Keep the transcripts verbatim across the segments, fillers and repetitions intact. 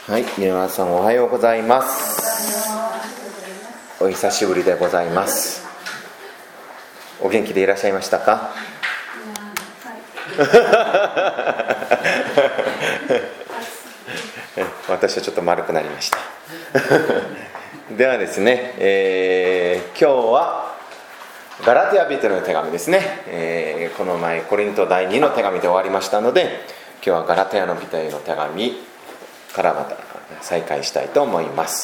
はい、皆さんおはようございます。お久しぶりでございます。お元気でいらっしゃいましたか？私はちょっと丸くなりました。ではですね、えー、今日はガラテヤ人への手紙ですね、えー、この前コリント第にの手紙で終わりましたので、今日はガラテヤの人への手紙からまた再開したいと思います。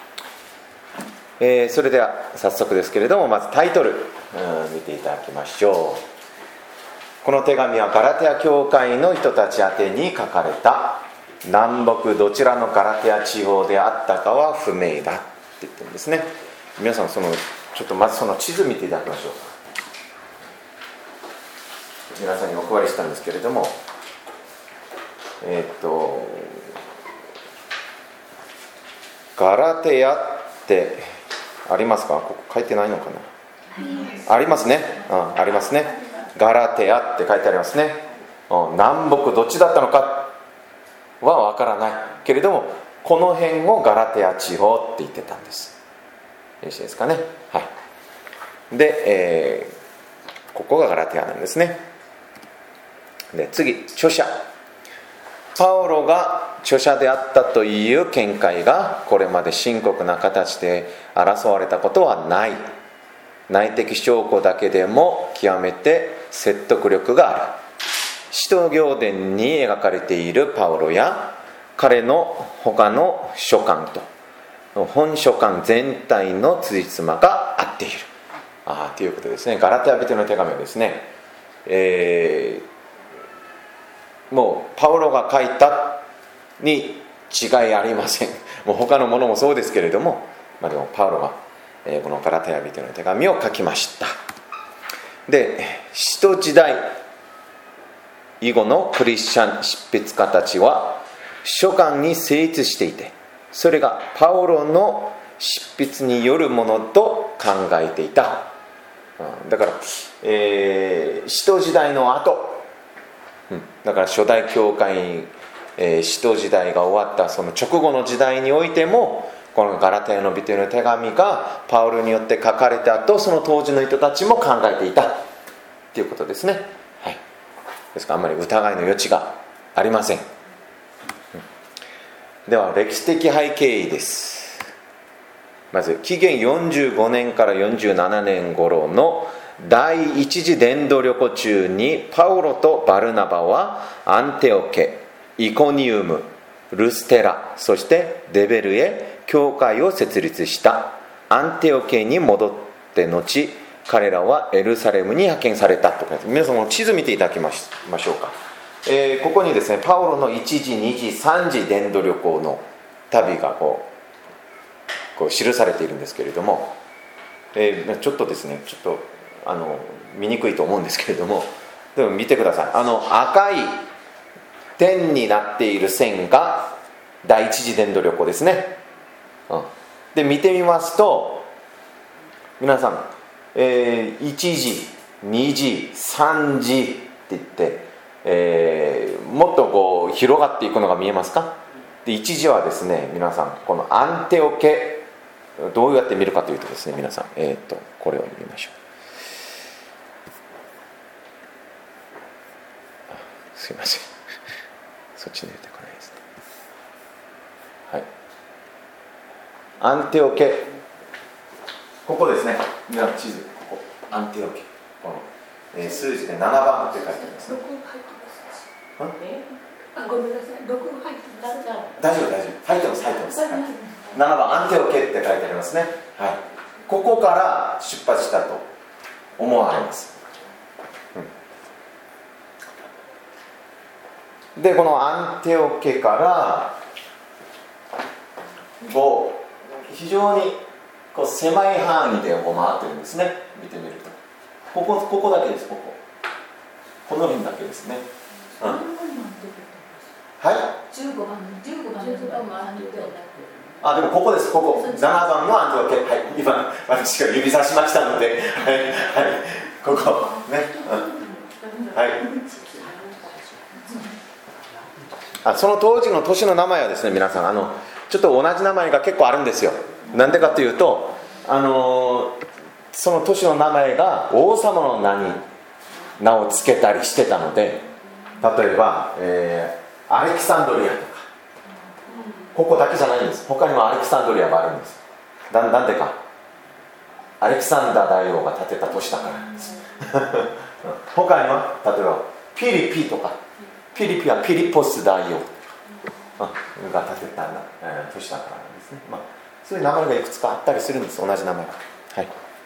えー、それでは早速ですけれども、まずタイトル、うん、見ていただきましょう。この手紙はガラテヤ教会の人たち宛てに書かれた。南北どちらのガラテヤ地方であったかは不明だって言ってるんですね。皆さんそのちょっとまずその地図見ていただきましょうか。皆さんにお配りしたんですけれども、えー、っとガラテヤってありますか？ここ書いてないのかな？ありますね、うん、ありますね。ガラテヤって書いてありますね、うん、南北どっちだったのかは分からないけれども、この辺をガラテヤ地方って言ってたんです。よろしいですかね。はい。で、えー、ここがガラテヤなんですね。で、次、著者。パウロが著者であったという見解がこれまで深刻な形で争われたことはない。内的証拠だけでも極めて説得力がある。使徒行伝に描かれているパウロや彼の他の書簡と本書簡全体の辻褄が合っている。ああ、ということですね。ガラテヤ人の手紙はですね、えー、もうパウロが書いたに違いありません。もう他のものもそうですけれども、まあ、でもパウロが、えー、このガラテヤ人の手紙を書きました。で、使徒時代以後のクリスチャン執筆家たちは書簡に精通していて、それがパウロの執筆によるものと考えていた。だから、えー、使徒時代の後、うん、だから初代教会、えー、使徒時代が終わったその直後の時代においても、このガラテヤの人への手紙がパウロによって書かれた後、その当時の人たちも考えていたということですね。はい。ですからあんまり疑いの余地がありません。では歴史的背景です。まず紀元よんじゅうごねんからよんじゅうななねん頃の第一次伝道旅行中に、パウロとバルナバはアンテオケ、イコニウム、ルステラ、そしてデベルへ教会を設立した。アンテオケに戻って後、彼らはエルサレムに派遣されたとか。皆さんも地図見ていただきましょうか。えー、ここにですね、パウロのいちじ、にじ、さんじ伝道旅行の旅がこう、こう記されているんですけれども、えー、ちょっとですね、ちょっとあの見にくいと思うんですけれども、でも見てください。あの赤い点になっている線が第一次伝道旅行ですね。うん、で見てみますと、皆さん、えー、いちじ、にじ、さんじって言って、えー、もっとこう広がっていくのが見えますか？でいちじはですね、皆さんこのアンテオケ、どうやって見るかというとですね、皆さん、えー、とこれを見ましょう。すいません、そっちに出てこないですね。はい、アンテオケ、ここですね。皆さん地図、ここアンテオケ、この、えー、数字でななばんって書いてありますね。 あ、ごめんなさい、録音入ってます。 大丈夫、大丈夫。入ってます、入ってます。はい、ななばん、アンテオケって書いてありますね。はい。ここから出発したと思われます。うん、で、このアンテオケからこう非常にこう狭い範囲でこう回ってるんですね。見てみると、ここ、ここだけです。ここ、この辺だけですね。うん、はい、 じゅうごばん、じゅうごばん、じゅうごばん、 あ、でもここです。ここななばんのアンテオケ。はい、今私が指さしましたので、はい、はい、ここね、うん、はい、 あその当時の都市の名前はですね、皆さんあのちょっと同じ名前が結構あるんですよ。なんでかというと、あのー、その都市の名前が王様の名に名を付けたりしてたので、例えば、えー、アレキサンドリアとか、ここだけじゃないんです。他にもアレキサンドリアがあるんです。な, なんでかアレキサンダー大王が建てた都市だからなんです他には例えばピリピとか、ピリピはピリポス大王が建てた都市だからなんですね。まあ、そういう名前がいくつかあったりするんです。同じ名前が、はい、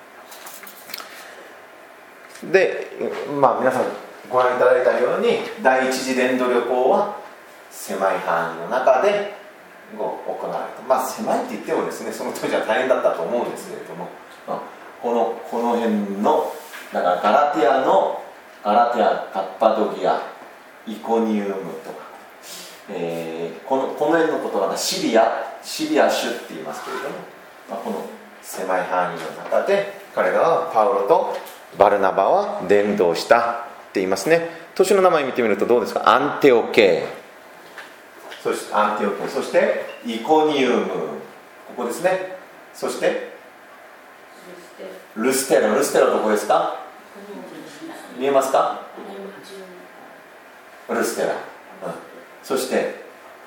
で、まあ、皆さんご覧いただいたように第一次伝道旅行は狭い範囲の中で行われた。まあ狭いって言ってもですね、その当時は大変だったと思うんですけれども、このこの辺のだからガラティアのガラティア、カッパドギア、イコニウムとか、えー、このこの辺のことがシリアシリア州って言いますけれども、まあ、この狭い範囲の中で彼らはパウロとバルナバは伝道したって言いますね。都市の名前見てみるとどうですか。アンテオケ、そしてアンテオケ、そしてイコニウム、ここですね。そしてルステラ、ルステラどこですか。見えますか。ルステラ、うん、そして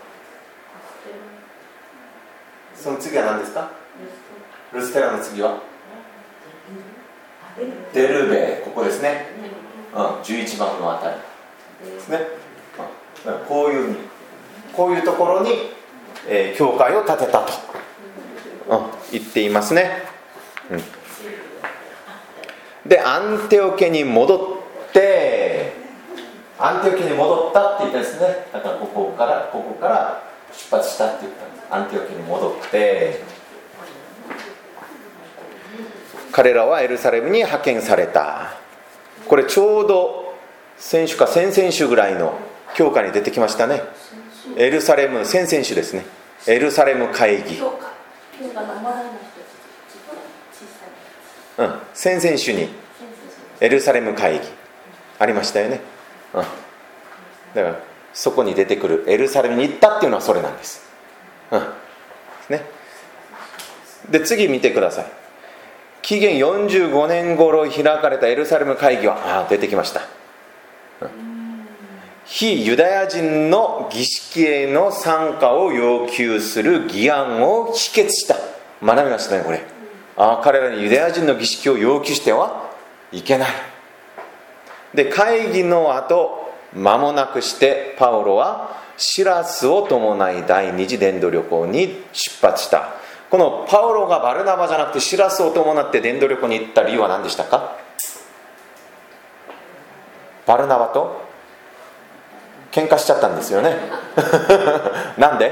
その次は何ですか。ルステラの次はデルベ、ここですね、うん、じゅういちばんのあたりですね、うん、こういうこういうところに、えー、教会を建てたと、うん、言っていますね、うん、でアンテオケに戻ってアンテオケに戻ったって言ったんですね。だからここからここから出発したって言ったんです。アンテオケに戻って彼らはエルサレムに派遣された。これちょうど先週か先々週ぐらいの教科に出てきましたね。エルサレム、先々週ですね。エルサレム会議、うん、先々週にエルサレム会議ありましたよね、うん、だからそこに出てくるエルサレムに行ったっていうのはそれなんです、うんね、で次見てください。紀元よんじゅうごねん頃開かれたエルサレム会議はあ出てきました、うん、非ユダヤ人の儀式への参加を要求する議案を否決した。学びましたねこれ。あ彼らにユダヤ人の儀式を要求してはいけない。で会議の後間もなくしてパウロはシラスを伴い第二次伝道旅行に出発した。このパウロがバルナバじゃなくてシラスを伴って伝道旅行に行った理由は何でしたか。バルナバと喧嘩しちゃったんですよねなんで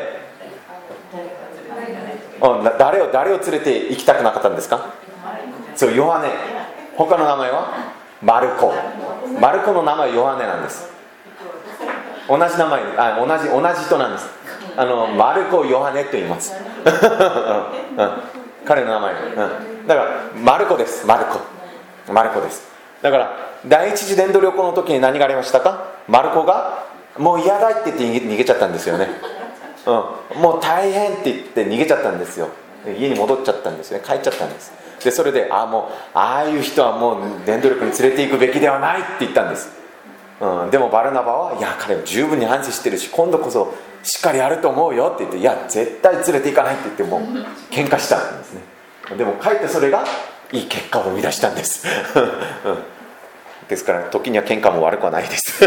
誰を誰を連れて行きたくなかったんですか。そうヨハネ。他の名前はマルコ。マルコの名前はヨハネなんです。同じ名前あ同じ同じ人なんです。あのマルコ・ヨハネと言います、うんうん、彼の名前、うん、だからマルコです。マルコマルコです。だから第一次伝道旅行の時に何がありましたか。マルコがもう嫌だって言って逃げ、逃げちゃったんですよね、うん、もう大変って言って逃げちゃったんですよ。家に戻っちゃったんですよね。帰っちゃったんです。でそれであもうああいう人はもう伝道旅行に連れて行くべきではないって言ったんです、うん、でもバルナバはいや彼は十分に反省してるし今度こそしっかりやると思うよって言っていや絶対連れて行かないって言ってもう喧嘩したんですね。でもかえってそれがいい結果を生み出したんです、うん、ですから時には喧嘩も悪くはないです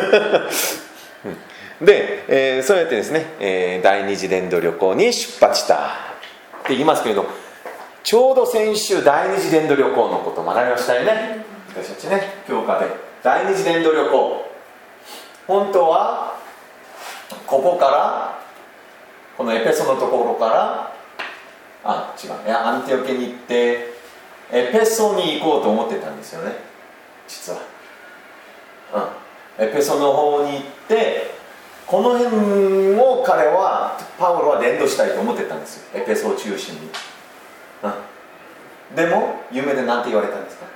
で、えー、そうやってですね、えー、第二次伝道旅行に出発したって言いますけれど、ちょうど先週第二次伝道旅行のことを学びましたよね。私たちね教科で第二次伝道旅行、本当はここからこのエペソのところからあ違ういやアンテオケに行ってエペソに行こうと思ってたんですよね実は、うん、エペソの方に行ってこの辺を彼はパウロは伝道したいと思ってたんですよ。エペソを中心に、うん、でも夢で何て言われたんですか。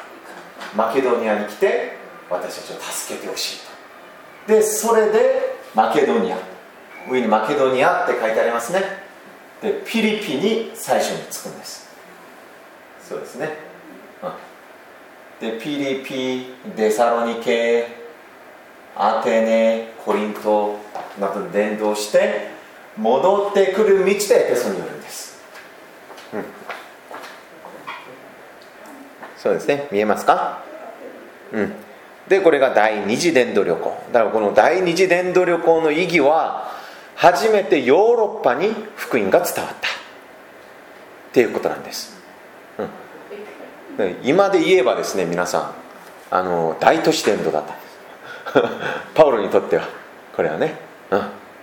マケドニアに来て私たちを助けてほしいと。でそれでマケドニア、上にマケドニアって書いてありますね。でピリピに最初につくんです。そうですね、うん、でピリピ、デサロニケ、アテネ、コリントなどに伝道して戻ってくる道でエペソに寄るんです、うん、そうですね、見えますか。うん、でこれが第二次伝道旅行だから、この第二次伝道旅行の意義は初めてヨーロッパに福音が伝わったっていうことなんです、うん、今で言えばですね、皆さんあの大都市伝道だったんですパウロにとってはこれはね、うん、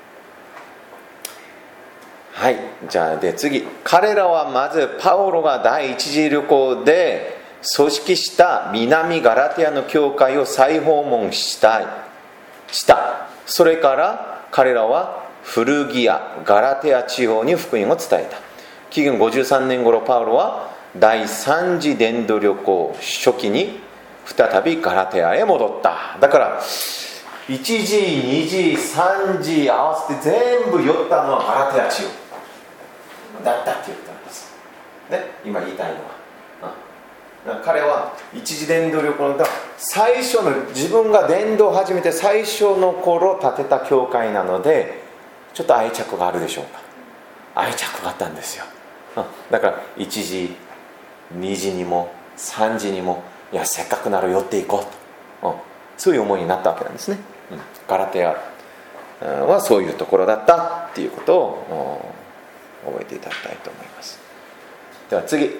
はい。じゃあで次、彼らはまずパウロが第一次旅行で組織した南ガラテヤの教会を再訪問したしたそれから彼らはフルギア、ガラテヤ地方に福音を伝えた。紀元ごじゅうさんねん頃、パウロは第三次伝道旅行初期に再びガラテヤへ戻った。だからいち次、に次、さん次合わせて全部寄ったのはガラテヤ地方だったっていうことなんです、ね、今言いたいのは、うん、彼は一次伝道旅行の最初の、自分が伝道を始めて最初の頃建てた教会なのでちょっと愛着があるでしょうか。愛着があったんですよ、うん、だからいち次、に次にもさん次にも、いやせっかくなら寄っていこうと、うん、そういう思いになったわけなんですね、うん、ガラテヤはそういうところだったっていうことを覚えていただきたいと思います。では次、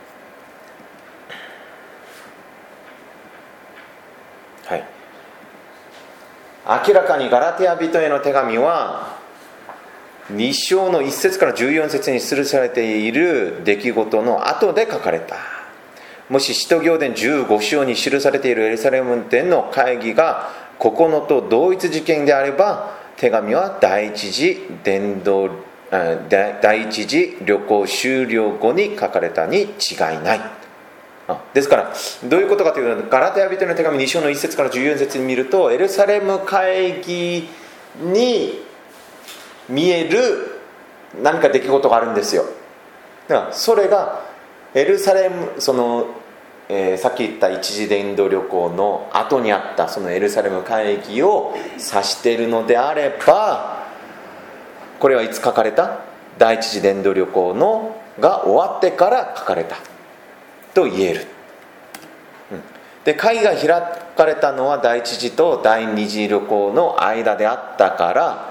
はい、明らかにガラテヤ人への手紙はに章のいっ節からじゅうよん節に記されている出来事の後で書かれた。もし使徒行伝じゅうご章に記されているエルサレム店の会議がここのと同一事件であれば、手紙は第一次伝道第一次旅行終了後に書かれたに違いない。ですからどういうことかというと、ガラテヤ人の手紙に章のいっ節からじゅうよん節に見ると、エルサレム会議に見える何か出来事があるんですよ。だからそれがエルサレム、その、えー、さっき言った一次伝道旅行の後にあったそのエルサレム会議を指しているのであれば、これはいつ書かれた？第一次伝道旅行のが終わってから書かれたと言える、うん、で会議が開かれたのは第一次と第二次旅行の間であったから、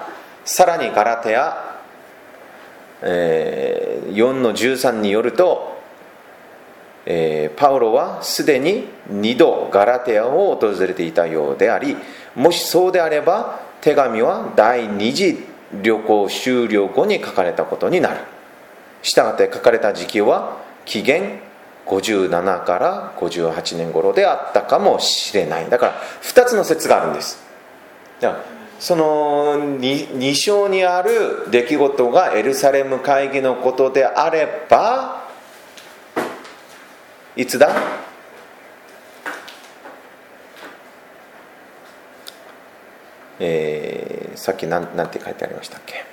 さらにガラテヤ、えー、よんのじゅうさんによると、えー、パウロはすでににどガラテヤを訪れていたようであり、もしそうであれば手紙は第二次旅行終了後に書かれたことになる。したがって書かれた時期は紀元ごじゅうななからごじゅうはちねん頃であったかもしれない。だからふたつの説があるんです。だからその 2, 2章にある出来事がエルサレム会議のことであれば、いつだ？えー、さっき何なんて書いてありましたっけ？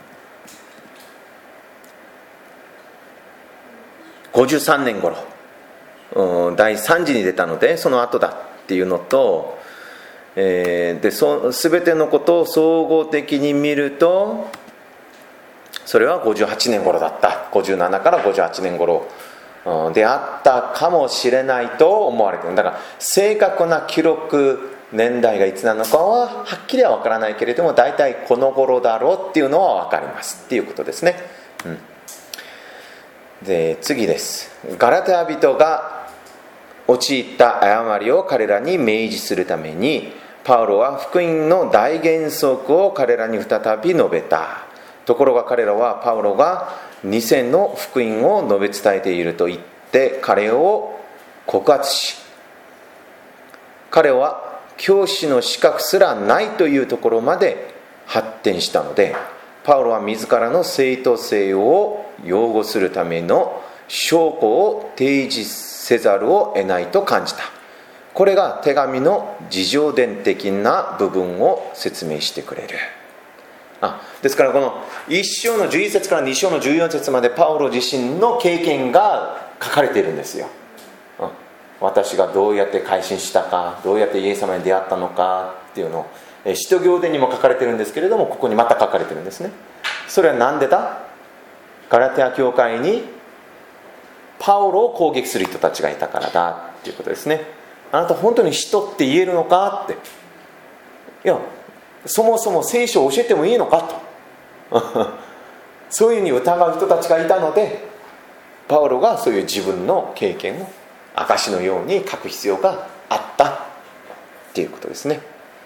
ごじゅうさんねん頃、うん、だいさん次に出たのでその後だっていうのと、えー、でそ全てのことを総合的に見るとそれはごじゅうはちねん頃だった。ごじゅうななからごじゅうはちねん頃であったかもしれないと思われている。だから正確な記録年代がいつなのかははっきりは分からないけれども、大体この頃だろうっていうのは分かりますっていうことですね、うん、で次です。ガラテヤ人が陥った誤りを彼らに明示するために、パウロは福音の大原則を彼らに再び述べた。ところが彼らはパウロが偽の福音を述べ伝えていると言って彼を告発し、彼は教師の資格すらないというところまで発展したので、パウロは自らの正当性を擁護するための証拠を提示せざるを得ないと感じた。 これが手紙の自叙伝的な部分を説明してくれる。あですからこのいっ章のじゅういち節からに章のじゅうよん節までパウロ自身の経験が書かれているんですよ。うん、私がどうやって改心したか、どうやってイエス様に出会ったのかっていうのを使徒行伝にも書かれているんですけれども、ここにまた書かれているんですね。それは何でだ？ガラテヤ教会にパウロを攻撃する人たちがいたからだっていうことですね。あなた本当に使徒って言えるのかって、いやそもそも聖書を教えてもいいのかとそういうふうに疑う人たちがいたので、パウロがそういう自分の経験を証のように書く必要があったっていうことですね。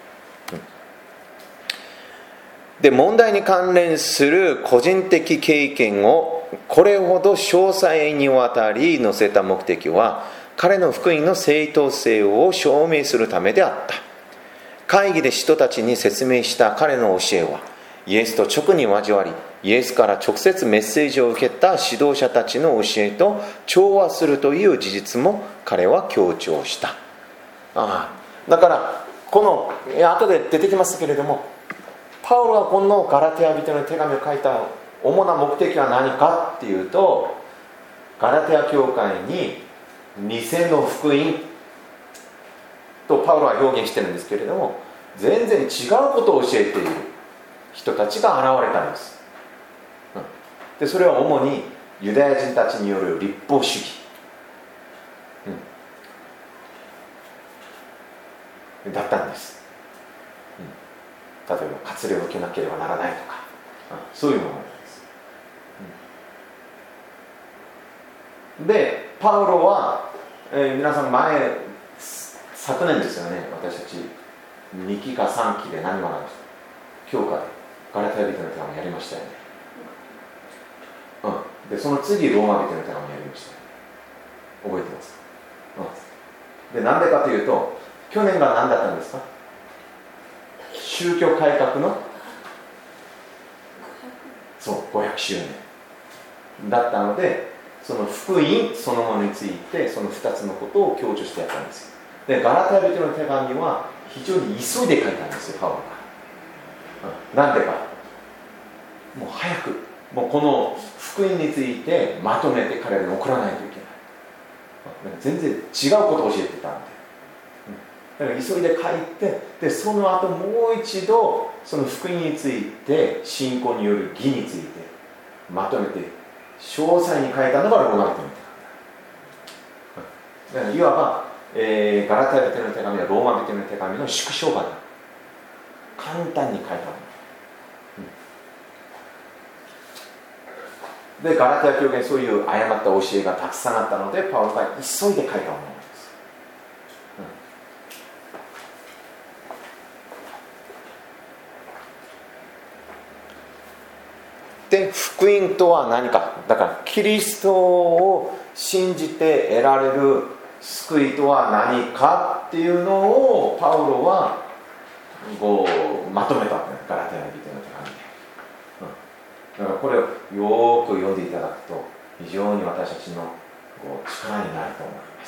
で、問題に関連する個人的経験をこれほど詳細にわたり載せた目的は、彼の福音の正当性を証明するためであった。会議で人たちに説明した彼の教えは、イエスと直に交わり、イエスから直接メッセージを受けた指導者たちの教えと調和するという事実も彼は強調した。ああ、だからこの後で出てきますけれども、パウロがこのガラテヤ人の手紙を書いた主な目的は何かっていうと、ガラテヤ教会に偽の福音とパウロは表現してるんですけれども、全然違うことを教えている人たちが現れたんです。でそれは主にユダヤ人たちによる立法主義、うん、だったんです。例えば割礼を受けなければならないとか、そういうものなんです。でパウロは、えー、皆さん前昨年ですよね、私たちにきかさんきで何もありました、教科でガラテヤ人の手紙やりましたよね。うん、でその次ローマ人の手紙やりましたよね。覚えてますか？うん、でなんでかというと、去年が何だったんですか？宗教改革のそうごひゃくしゅうねんだったので、その福音そのものについてそのふたつのことを強調してやったんですよ。でガラテヤ人の手紙は非常に急いで書いたんですよ、パウロが。なんでか、もう早くもうこの福音についてまとめて彼らに送らないといけない。全然違うことを教えてたんで、だから急いで書いて、でその後もう一度その福音について、信仰による義についてまとめて詳細に書いたのがローマ人の手紙だから、いわば、えー、ガラテヤ人の手紙はローマ人の手紙の縮小版だ。簡単に書いたの、うん、でガラテヤ教会にそういう誤った教えがたくさんあったので、パウロが急いで書いたものなんです。で福音とは何か、だからキリストを信じて得られる救いとは何かっていうのをパウロはこうまとめたんだよ、ガラテヤ人の手紙で、うん、だからこれをよく読んでいただくと非常に私たちのこう力になると思います。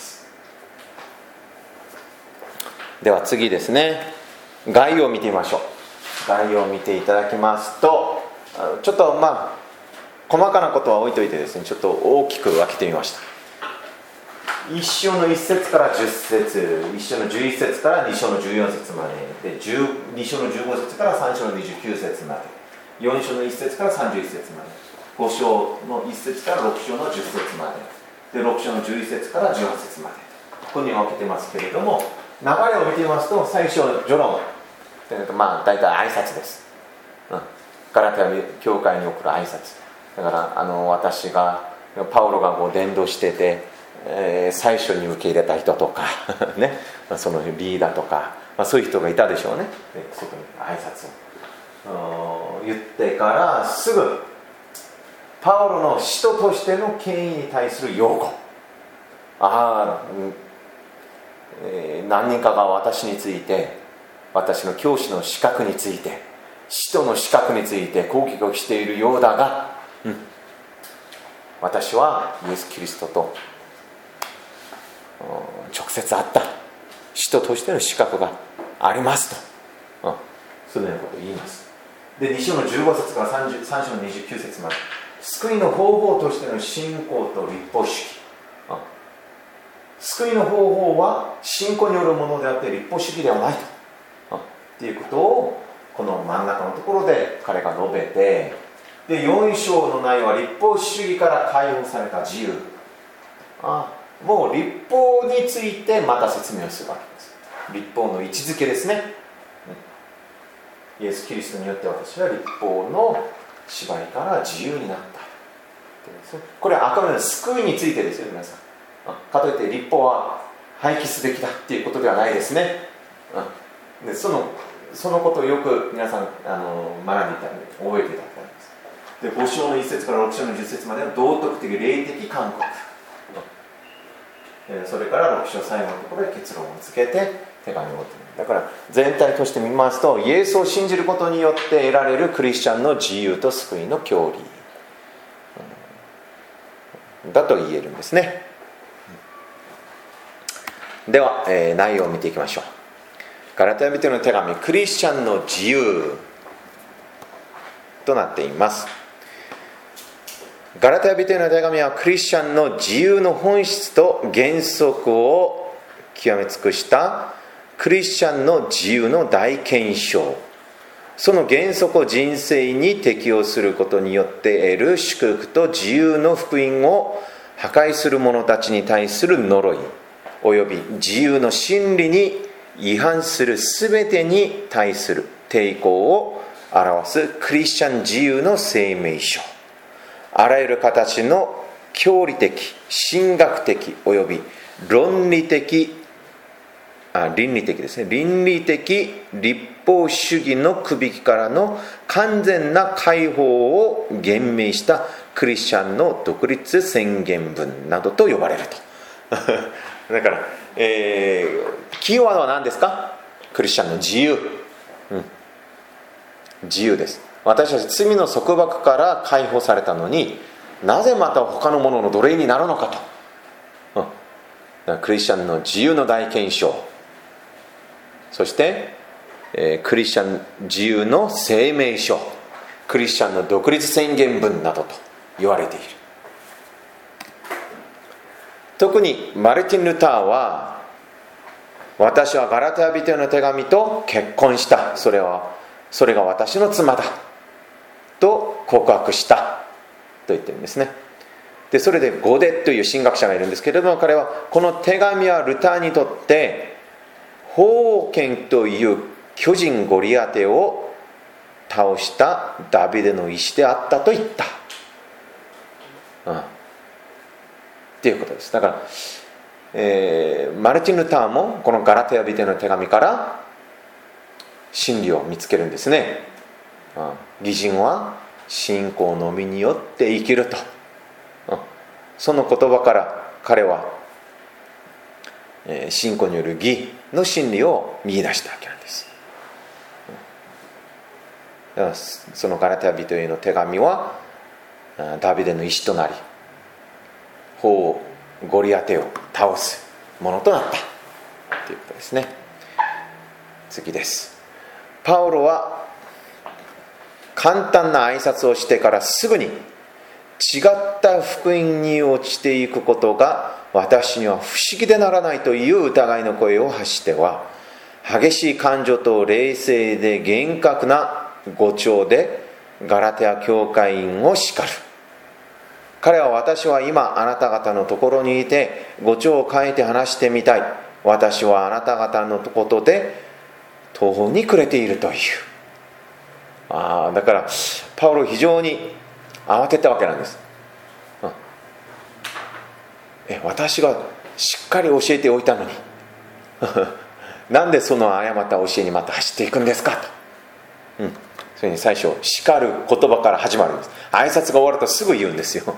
では次ですね、概要を見てみましょう。概要を見ていただきますと、ちょっとまあ細かなことは置いといてですね、ちょっと大きく分けてみました。いっ章のいっ節からじゅっ節、いっ章のじゅういち節からに章のじゅうよん節まで、でに章のじゅうご節からさん章のにじゅうきゅう節まで、よん章のいっ節からさんじゅういち節まで、ご章のいっ節からろく章のじゅっ節まで、でろく章のじゅういち節からじゅうはち節まで、ここに分けてますけれども、流れを見てみますと、最初序論というと、まあ大体挨拶です、うん、ガラテヤ教会に送る挨拶だから、あの私がパウロがこう伝道してて、えー、最初に受け入れた人とかね、そのリーダーとか、まあ、そういう人がいたでしょうね。でそこに挨拶を言ってからすぐパウロの使徒としての権威に対する擁護、ああ、えー、何人かが私について、私の教師の資格について、使徒の資格について攻撃をしているようだが、うん、私はイエス・キリストと直接会った、 使徒としての資格がありますと、うん、そのようなことを言います。でに章のじゅうご節からさん章のにじゅうきゅう節まで、救いの方法としての信仰と律法主義、うん、救いの方法は信仰によるものであって律法主義ではないと、うん、っていうことをこの真ん中のところで彼が述べて、でよん章の内容は律法主義から解放された自由、あもう律法についてまた説明をするわけです。律法の位置づけですね、うん、イエス・キリストによって私は律法の縛りから自由になった。これはあくまで救いについてですよ皆さん。かといって律法は廃棄すべきだっていうことではないですね、うん、でそのそのことをよく皆さんあの学んでいたので覚えていただきたいんです。でご章のいち節からろく章のじゅう節までの道徳的霊的勧告、うん、それからろく章最後のところで結論をつけて手紙を送っている。だから全体として見ますと、イエスを信じることによって得られるクリスチャンの自由と救いの教理、うん、だと言えるんですね。では、えー、内容を見ていきましょう。ガラテヤ人への手紙、クリスチャンの自由となっています。ガラテヤ人への手紙はクリスチャンの自由の本質と原則を極め尽くしたクリスチャンの自由の大検証、その原則を人生に適用することによって得る祝福と自由の福音を破壊する者たちに対する呪いおよび自由の真理に違反するすべてに対する抵抗を表すクリスチャン自由の声明書、あらゆる形の教理的、神学的および論理的あ倫理的ですね倫理的律法主義のくびきからの完全な解放を言明したクリスチャンの独立宣言文などと呼ばれるとだから、えー、キーワードは何ですか？クリスチャンの自由、うん、自由です。私たち罪の束縛から解放されたのに、なぜまた他のものの奴隷になるのかと、うん、だからクリスチャンの自由の大検証、そして、えー、クリスチャン自由の声明書、クリスチャンの独立宣言文などと言われている。特にマルティン・ルターは、私はガラテヤ人への手紙と結婚した、それはそれが私の妻だと告白したと言ってるんですね。でそれでゴデという神学者がいるんですけれども、彼はこの手紙はルターにとって宝剣という巨人ゴリアテを倒したダビデの意志であったと言った、うんっていうことです。だから、えー、マルティン・ルターもこのガラテヤ人への手紙から真理を見つけるんですね。うん、義人は信仰のみによって生きると、うん、その言葉から彼は、えー、信仰による義の真理を見出したわけなんです。うん、だからそのガラテヤ人への手紙はダビデの意志となり、王ゴリアテを倒すものとなったということですね。次です。パウロは簡単な挨拶をしてからすぐに違った福音に落ちていくことが私には不思議でならないという疑いの声を発しては、激しい感情と冷静で厳格な語調でガラテヤ教会員を叱る。彼は、私は今あなた方のところにいて語調を変えて話してみたい。私はあなた方のことで途方に暮れているという。あだからパウロ非常に慌てたわけなんです、うん、え私がしっかり教えておいたのになんでその誤った教えにまた走っていくんですかと、うん、それに最初叱る言葉から始まるんです。挨拶が終わるとすぐ言うんですよ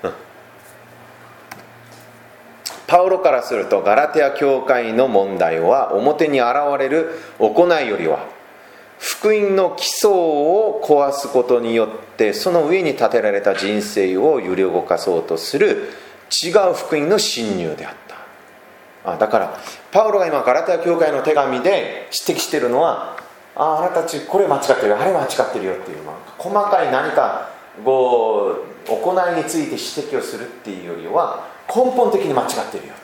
パウロからするとガラテヤ教会の問題は表に現れる行いよりは福音の基礎を壊すことによってその上に立てられた人生を揺り動かそうとする違う福音の侵入であった。 あだからパウロが今ガラテヤ教会の手紙で指摘しているのは、ああなたたちこれ間違ってる、あれ間違ってるよっていう、まあ、細かい何かこう行いについて指摘をするっていうよりは根本的に間違ってるよ、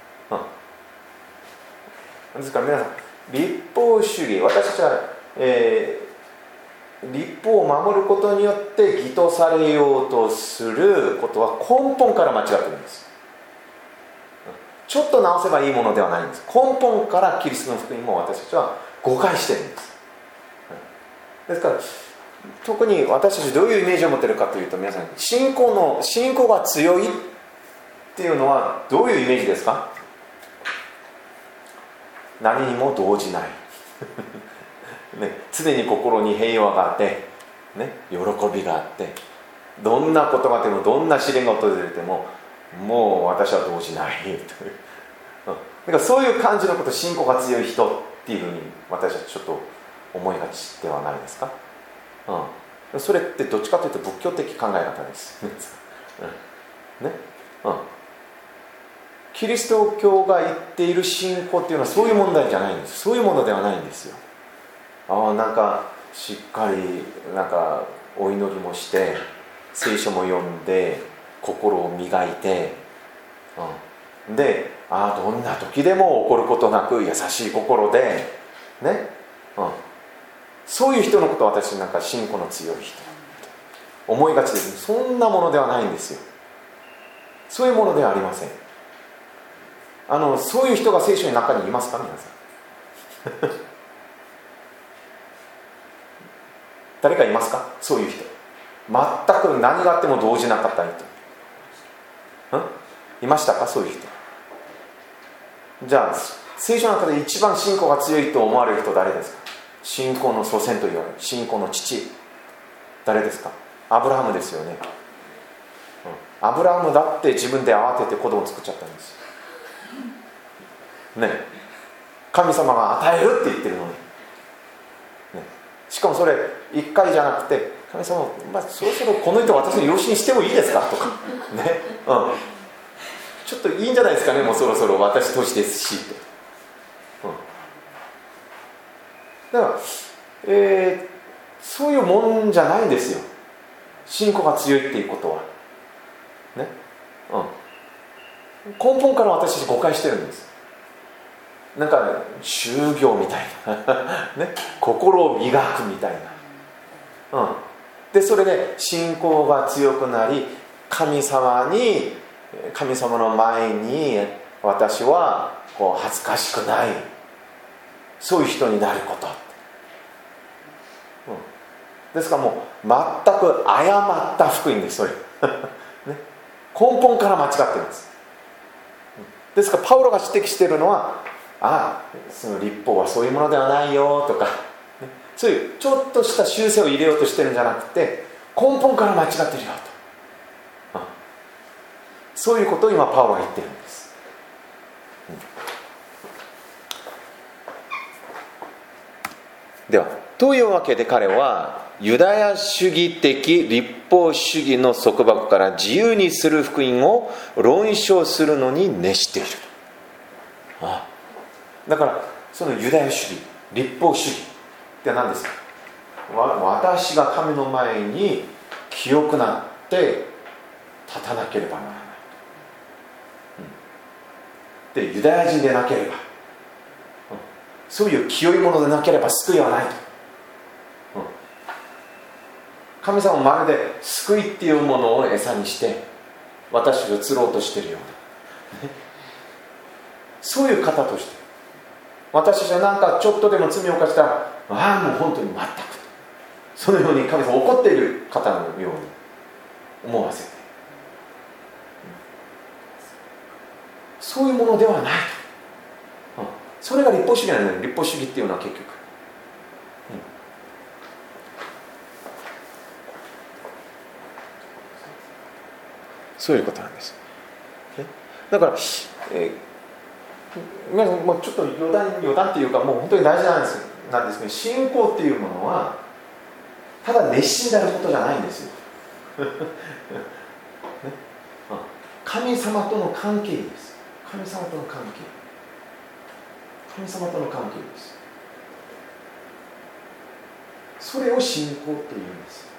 うん、ですから皆さん律法主義、私たちは、えー、律法を守ることによって義とされようとすることは根本から間違ってるんです。ちょっと直せばいいものではないんです。根本からキリストの福音も私たちは誤解してるんです。ですから特に私たちどういうイメージを持っているかというと、皆さん信仰の信仰が強いっていうのはどういうイメージですか？何にも動じない、ね、常に心に平和があって、ね、喜びがあって、どんなことがあってもどんな試練が訪れてももう私は動じないという、うん、だからそういう感じのこと、信仰が強い人っていうふうに私はちょっと思いがちではないですか、うん、それってどっちかというと仏教的考え方です、うんねうん、キリスト教が言っている信仰っていうのはそういう問題じゃないんです。そういうものではないんですよ。ああなんかしっかりなんかお祈りもして聖書も読んで心を磨いて、うん、でああどんな時でも怒ることなく優しい心でね、うん、そういう人のことを私なんか信仰の強い人思いがちです。そんなものではないんですよ。そういうものではありません。あのそういう人が聖書の中にいますか、皆さん誰かいますか、そういう人。全く何があっても動じなかった人、んいましたか、そういう人。じゃあ聖書の中で一番信仰が強いと思われる人誰ですか。信仰の祖先と言われる信仰の父、誰ですか。アブラハムですよね、うん、アブラハムだって自分で慌てて子供を作っちゃったんですよ、ね、神様が与えるって言ってるのに、ね、しかもそれ一回じゃなくて、神様、まあ、そろそろこの人私の養子にしてもいいですかとか、ねうん、ちょっといいんじゃないですかね、もうそろそろ私年ですしと、うん、だから、えー、そういうもんじゃないんですよ、信仰が強いっていうことは、ねうん、根本から私たち誤解してるんです。なんか、ね、宗教みたいな、ね、心を磨くみたいな、うん、でそれで信仰が強くなり、神様に神様の前に私はこう恥ずかしくない、そういう人になること、うん、ですからもう全く誤った福音です、それ、ね、根本から間違ってるんです。ですからパウロが指摘しているのは、ああその律法はそういうものではないよとか、ね、そういうちょっとした修正を入れようとしてるんじゃなくて、根本から間違ってるよと、うん、そういうことを今パウロが言ってるんです、うん、ではというわけで彼はユダヤ主義的律法主義の束縛から自由にする福音を論証するのに熱している。ああだからそのユダヤ主義、律法主義って何ですか。私が神の前に清くなって立たなければならない、うん、でユダヤ人でなければ、うん、そういう清いものでなければ救いはないと、うん、神様まるで救いっていうものを餌にして私を釣ろうとしているようなそういう方として、私たちは何かちょっとでも罪を犯したら、ああもう本当に全くそのように神様怒っている方のように思わせて、そういうものではないと、うん、それが律法主義なんだよ。律法主義っていうのは結局、うん、そういうことなんです。だから、えー皆さんもうちょっと余談余談っていうかもう本当に大事なんですなんですけど、信仰っていうものはただ熱心であることじゃないんですよ、ね、神様との関係です。神様との関係、 神様との関係です。それを信仰って言うんです。